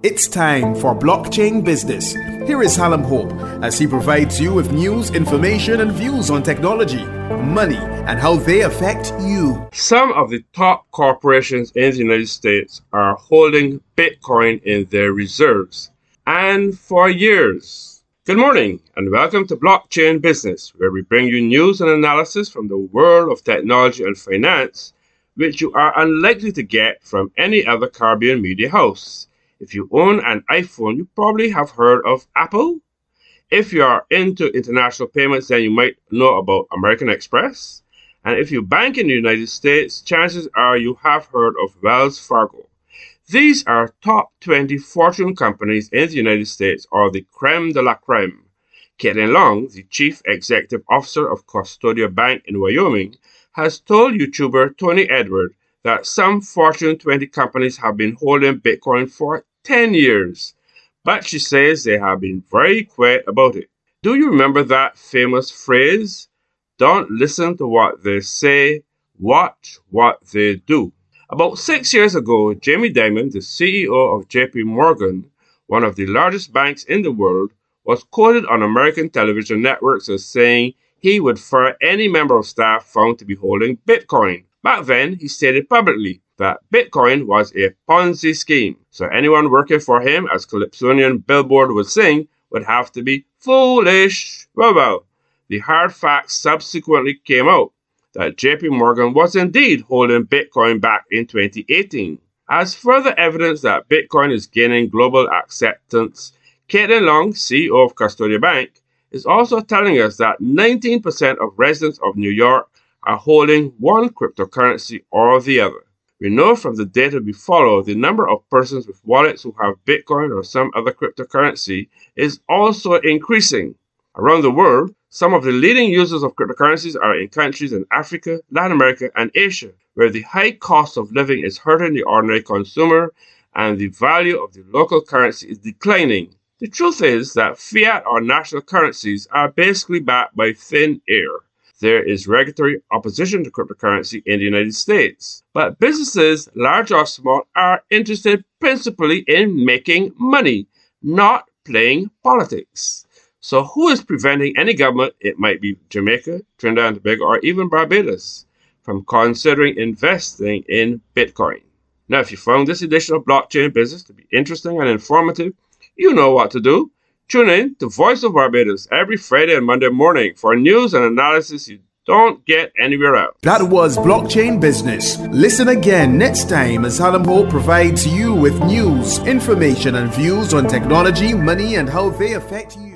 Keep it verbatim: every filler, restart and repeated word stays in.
It's time for Blockchain Business. Here is Hallam Hope as he provides you with news, information, and views on technology, money, and how they affect you. Some of the top corporations in the United States are holding Bitcoin in their reserves, and for years. Good morning, and welcome to Blockchain Business, where we bring you news and analysis from the world of technology and finance, which you are unlikely to get from any other Caribbean media house. If you own an iPhone, you probably have heard of Apple. If you are into international payments, then you might know about American Express. And if you bank in the United States, chances are you have heard of Wells Fargo. These are top twenty Fortune companies in the United States, or the creme de la creme. Caitlin Long, the chief executive officer of Custodia Bank in Wyoming, has told YouTuber Tony Edward that some Fortune twenty companies have been holding Bitcoin for ten years, but she says they have been very quiet about it. Do you remember that famous phrase? Don't listen to what they say, watch what they do. About six years ago, Jamie Dimon, the C E O of J P Morgan, one of the largest banks in the world, was quoted on American television networks as saying he would fire any member of staff found to be holding Bitcoin. Back then, he stated publicly that Bitcoin was a Ponzi scheme, so anyone working for him, as Calypsonian Billboard would sing, would have to be foolish. Well, well, the hard facts subsequently came out that J P Morgan was indeed holding Bitcoin back in twenty eighteen. As further evidence that Bitcoin is gaining global acceptance, Caitlin Long, C E O of Custodia Bank, is also telling us that nineteen percent of residents of New York are holding one cryptocurrency or the other. We know from the data we follow the number of persons with wallets who have Bitcoin or some other cryptocurrency is also increasing. Around the world, some of the leading users of cryptocurrencies are in countries in Africa, Latin America, and Asia, where the high cost of living is hurting the ordinary consumer and the value of the local currency is declining. The truth is that fiat or national currencies are basically backed by thin air. There is regulatory opposition to cryptocurrency in the United States, but businesses, large or small, are interested principally in making money, not playing politics. So who is preventing any government, it might be Jamaica, Trinidad and Tobago, or even Barbados, from considering investing in Bitcoin? Now, if you found this edition of Blockchain Business to be interesting and informative, you know what to do. Tune in to Voice of Barbados every Friday and Monday morning for news and analysis you don't get anywhere else. That was Blockchain Business. Listen again next time as Hallam Hope provides you with news, information, and views on technology, money, and how they affect you.